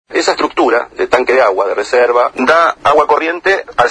Esa estructura de tanque de agua, de reserva, da agua corriente al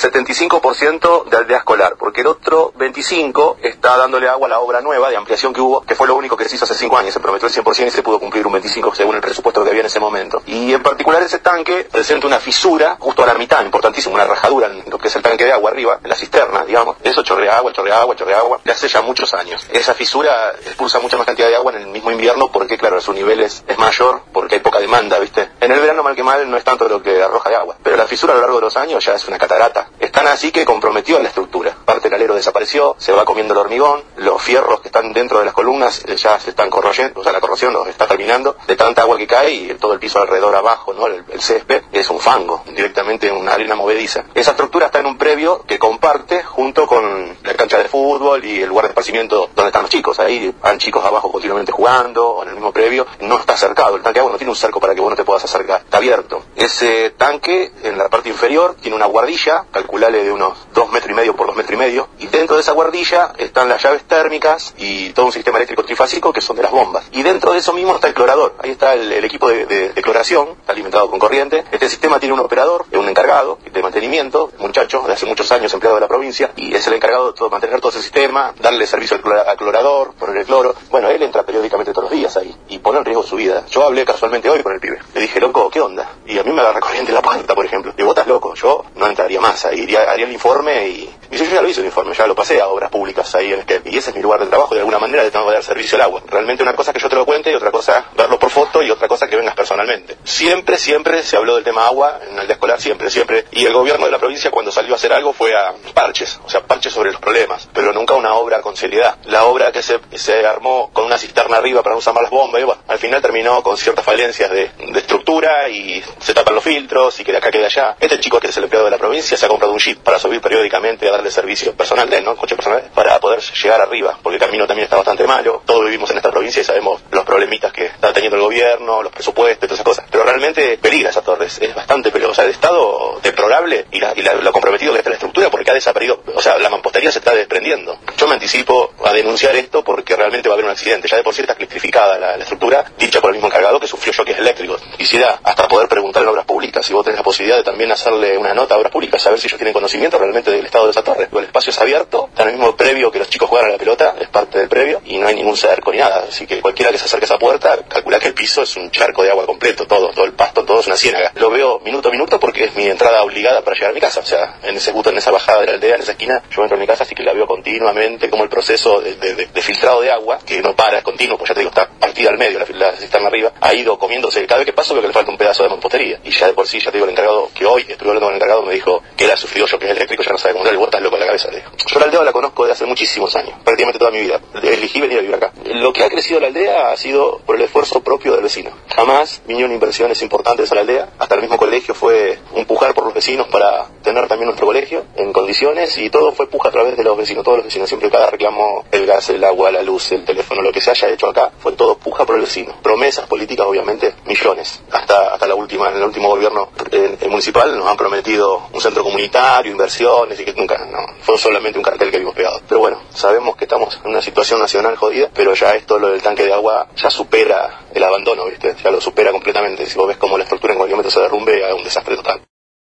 75% de aldea escolar, porque el otro 25% está dándole agua a la obra nueva de ampliación que hubo, que fue lo único que se hizo hace 5 años, se prometió el 100% y se pudo cumplir un 25% según el presupuesto que había en ese momento. Y en particular ese tanque presenta una fisura justo a la mitad, importantísima, una rajadura en lo que es el tanque de agua arriba, en la cisterna, digamos. Eso chorrea agua, de hace ya muchos años. Esa fisura expulsa mucha más cantidad de agua en el mismo invierno porque, claro, su nivel es mayor, porque hay poca demanda, ¿viste? En el verano, mal que mal, no es tanto lo que arroja de agua, pero la fisura a lo largo de los años ya es una catarata. Es tan así que comprometió la estructura. Parte del alero desapareció, se va comiendo el hormigón, los fierros que están dentro de las columnas ya se están corroyendo, o sea, la corrosión los está terminando de tanta agua que cae y todo el piso alrededor abajo, ¿no? El césped es un fango, directamente una arena movediza. Esa estructura está en un previo que comparte junto con la cancha de fútbol y el lugar de esparcimiento donde están los chicos. Ahí van chicos abajo continuamente jugando, o en el mismo previo. No está cercado, el tanque de agua no tiene un cerco para que vos no te puedas acercar, está abierto. Ese tanque, en la parte inferior, tiene una guardilla, calculale de unos 2,5 metros por 2,5 metros, y dentro de esa guardilla están las llaves térmicas y todo un sistema eléctrico trifásico que son de las bombas. Y dentro de eso mismo está el clorador, ahí está el equipo de cloración, está alimentado con corriente. Este sistema tiene un operador, un encargado de mantenimiento, muchacho de hace muchos años empleado de la provincia, y es el encargado de mantener todo ese sistema, darle servicio al clorador, poner el cloro. Bueno, él entra periódicamente todos los días ahí y pone en riesgo su vida. Yo hablé casualmente hoy con el pibe, le dije, loco, ¿qué onda? Y a mí me agarra corriente la puerta, por ejemplo. Y vos estás loco, yo no entraría más ahí, haría el informe y yo ya lo hice el informe, ya lo pasé a obras públicas ahí en Esquel. Y ese es mi lugar de trabajo, de alguna manera le tengo que dar servicio al agua. Realmente una cosa que yo te lo cuente y otra cosa verlo por foto y otra cosa que vengas personalmente. Siempre se habló del tema agua en la aldea escolar, siempre. Y el gobierno de la provincia cuando salió a hacer algo fue a parches, o sea, parches sobre los problemas, pero nunca una obra con seriedad. La obra que se armó con una cisterna arriba para no usar más las bombas, y bueno, al final terminó con ciertas falencias de estructura y se tapan los filtros y que de acá queda allá. Este chico que es el empleado de la provincia se ha comprado un jeep para subir periódicamente a darle servicio personal de él, ¿no? Coche personal, para poder llegar arriba, porque el camino también está bastante malo. Todos vivimos en esta provincia y sabemos los problemitas que está teniendo el gobierno, los presupuestos y todas esas cosas. Pero realmente peligra esa torre, es bastante peligrosa. El estado deplorable y lo comprometido que está la estructura porque ha desaparecido, o sea, la mampostería se está desprendiendo. Yo me anticipo a denunciar esto porque realmente va a haber un accidente. Ya de por sí está electrificada la estructura, dicha por el mismo encargado que sufrió choques eléctricos. Quisiera hasta poder preguntar en obras públicas, si vos tenés la posibilidad de también hacerle una nota a obras públicas, saber si ellos tienen conocimiento realmente del estado de esa torre. El espacio es abierto, está en el mismo previo que los chicos juegan a la pelota, es parte del previo y no hay ningún cerco ni nada. Así que cualquiera que se acerque a esa puerta, calcula que el piso es un charco de agua completo, todo el pasto, todo es una ciénaga. Lo veo minuto a minuto porque es mi entrada obligada para llegar a mi casa. O sea, en esa bajada de la aldea, en esa esquina, yo entro a mi casa, así que la veo continuamente, como el proceso de filtrado de agua, que no para, es continuo, pues ya te digo, está partida al medio, la cisterna arriba, ha ido comiéndose. Cada vez que paso veo que le falta un pedazo de mampostería. Y ya de por sí, ya te digo, el encargado, que hoy estuve hablando con el encargado, me dijo que él ha sufrido choques eléctricos, ya no sabe cómo era, vos estás loco en la cabeza, le dijo. Yo la aldea la conozco desde hace muchísimos años, prácticamente toda mi vida. Elegí venir a vivir acá. Lo que ha crecido la aldea ha sido por el esfuerzo propio del vecino. Jamás vinieron inversiones importantes a la aldea, hasta el mismo colegio fue un pujar por los vecinos para tener también nuestro colegio en condiciones y todo fue puja a través de los vecinos, todos los vecinos, siempre cada reclamo, el gas, el agua, la luz, el teléfono, lo que se haya hecho acá, fue todo puja por el vecino. Promesas políticas, obviamente, millones. Hasta en el último gobierno municipal nos han prometido un centro comunitario, inversiones y que nunca, no, fue solamente un cartel que vimos pegado. Pero bueno, sabemos que estamos en una situación nacional jodida, pero ya esto, lo del tanque de agua, ya supera el abandono, ¿viste? Ya lo supera completamente. Si vos ves cómo la estructura en cualquier momento se derrumbe, es un desastre total.